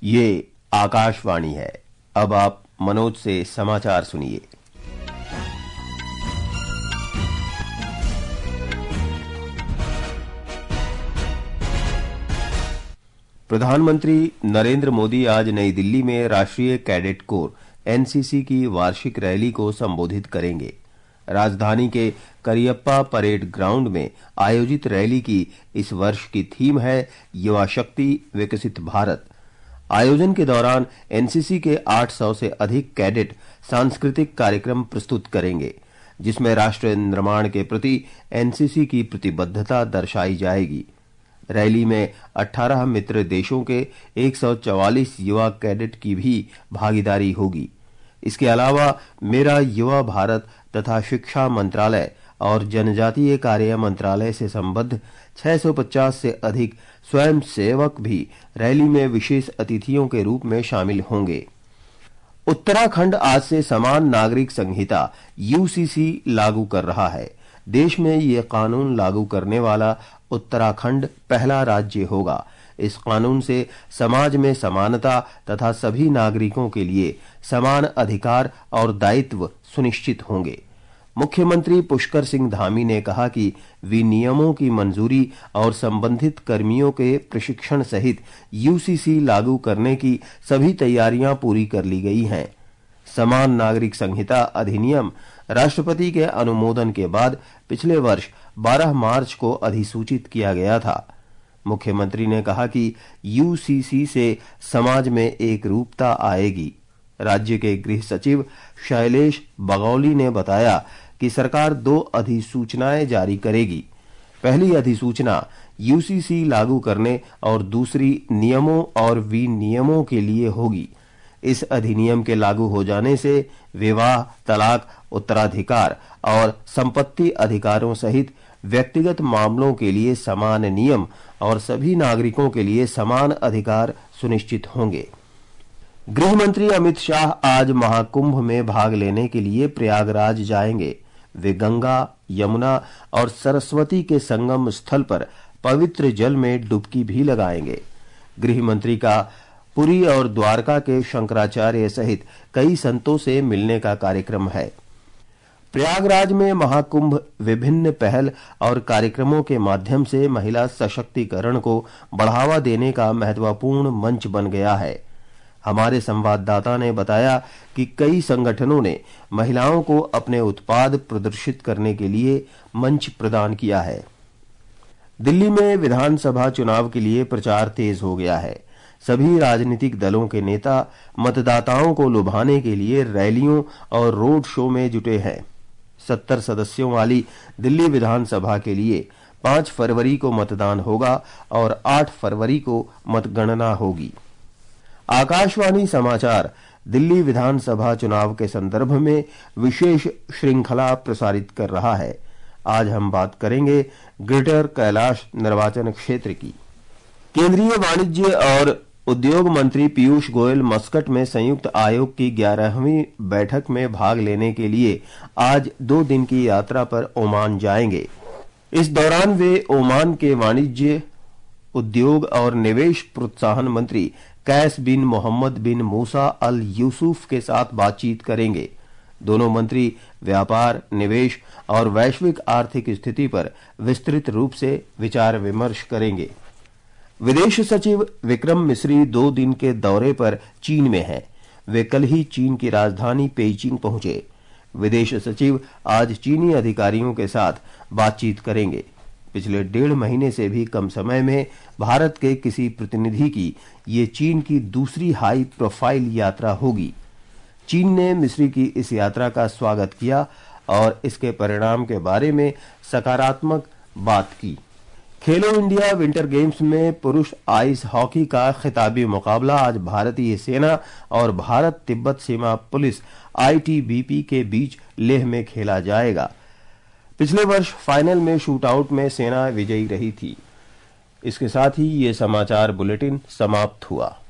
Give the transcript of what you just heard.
ये आकाशवाणी है। अब आप मनोज से समाचार सुनिए। प्रधानमंत्री नरेंद्र मोदी आज नई दिल्ली में राष्ट्रीय कैडेट कोर एनसीसी की वार्षिक रैली को संबोधित करेंगे। राजधानी के करियप्पा परेड ग्राउंड में आयोजित रैली की इस वर्ष की थीम है युवा शक्ति विकसित भारत। आयोजन के दौरान एनसीसी के 800 से अधिक कैडेट सांस्कृतिक कार्यक्रम प्रस्तुत करेंगे, जिसमें राष्ट्र निर्माण के प्रति एनसीसी की प्रतिबद्धता दर्शाई जाएगी। रैली में 18 मित्र देशों के 144 युवा कैडेट की भी भागीदारी होगी। इसके अलावा मेरा युवा भारत तथा शिक्षा मंत्रालय और जनजातीय कार्य मंत्रालय से संबद्ध 650 से अधिक स्वयंसेवक भी रैली में विशेष अतिथियों के रूप में शामिल होंगे। उत्तराखंड आज से समान नागरिक संहिता यूसीसी लागू कर रहा है। देश में ये कानून लागू करने वाला उत्तराखंड पहला राज्य होगा। इस कानून से समाज में समानता तथा सभी नागरिकों के लिए समान अधिकार और दायित्व सुनिश्चित होंगे। मुख्यमंत्री पुष्कर सिंह धामी ने कहा कि विनियमों की मंजूरी और संबंधित कर्मियों के प्रशिक्षण सहित यूसीसी लागू करने की सभी तैयारियां पूरी कर ली गई हैं। समान नागरिक संहिता अधिनियम राष्ट्रपति के अनुमोदन के बाद पिछले वर्ष 12 मार्च को अधिसूचित किया गया था। मुख्यमंत्री ने कहा कि यूसीसी से समाज में एक रूपता आएगी। राज्य के गृह सचिव शैलेश बगौली ने बताया कि सरकार 2 अधिसूचनाएं जारी करेगी। पहली अधिसूचना यूसीसी लागू करने और दूसरी नियमों और विनियमों के लिए होगी। इस अधिनियम के लागू हो जाने से विवाह, तलाक, उत्तराधिकार और संपत्ति अधिकारों सहित व्यक्तिगत मामलों के लिए समान नियम और सभी नागरिकों के लिए समान अधिकार सुनिश्चित होंगे। गृह मंत्री अमित शाह आज महाकुंभ में भाग लेने के लिए प्रयागराज जाएंगे। वे गंगा, यमुना और सरस्वती के संगम स्थल पर पवित्र जल में डुबकी भी लगाएंगे। गृह मंत्री का पुरी और द्वारका के शंकराचार्य सहित कई संतों से मिलने का कार्यक्रम है। प्रयागराज में महाकुंभ विभिन्न पहल और कार्यक्रमों के माध्यम से महिला सशक्तिकरण को बढ़ावा देने का महत्वपूर्ण मंच बन गया है। हमारे संवाददाता ने बताया कि कई संगठनों ने महिलाओं को अपने उत्पाद प्रदर्शित करने के लिए मंच प्रदान किया है। दिल्ली में विधानसभा चुनाव के लिए प्रचार तेज हो गया है। सभी राजनीतिक दलों के नेता मतदाताओं को लुभाने के लिए रैलियों और रोड शो में जुटे हैं। 70 सदस्यों वाली दिल्ली विधानसभा के लिए 5 फरवरी को मतदान होगा और 8 फरवरी को मतगणना होगी। आकाशवाणी समाचार दिल्ली विधानसभा चुनाव के संदर्भ में विशेष श्रृंखला प्रसारित कर रहा है। आज हम बात करेंगे ग्रेटर कैलाश निर्वाचन क्षेत्र की। केंद्रीय वाणिज्य और उद्योग मंत्री पीयूष गोयल मस्कट में संयुक्त आयोग की 11वीं बैठक में भाग लेने के लिए आज 2 दिन की यात्रा पर ओमान जाएंगे। इस दौरान वे ओमान के वाणिज्य, उद्योग और निवेश प्रोत्साहन मंत्री कैस बिन मोहम्मद बिन मूसा अल यूसुफ के साथ बातचीत करेंगे। दोनों मंत्री व्यापार, निवेश और वैश्विक आर्थिक स्थिति पर विस्तृत रूप से विचार विमर्श करेंगे। विदेश सचिव विक्रम मिस्री 2 दिन के दौरे पर चीन में हैं। वे कल ही चीन की राजधानी पेइचिंग पहुंचे। विदेश सचिव आज चीनी अधिकारियों के साथ बातचीत करेंगे। पिछले 1.5 महीने से भी कम समय में भारत के किसी प्रतिनिधि की ये चीन की दूसरी हाई प्रोफाइल यात्रा होगी। चीन ने मिस्री की इस यात्रा का स्वागत किया और इसके परिणाम के बारे में सकारात्मक बात की। खेलो इंडिया विंटर गेम्स में पुरुष आइस हॉकी का खिताबी मुकाबला आज भारतीय सेना और भारत तिब्बत सीमा पुलिस आईटीबीपी के बीच लेह में खेला जाएगा। पिछले वर्ष फाइनल में शूटआउट में सेना विजयी रही थी। इसके साथ ही ये समाचार बुलेटिन समाप्त हुआ।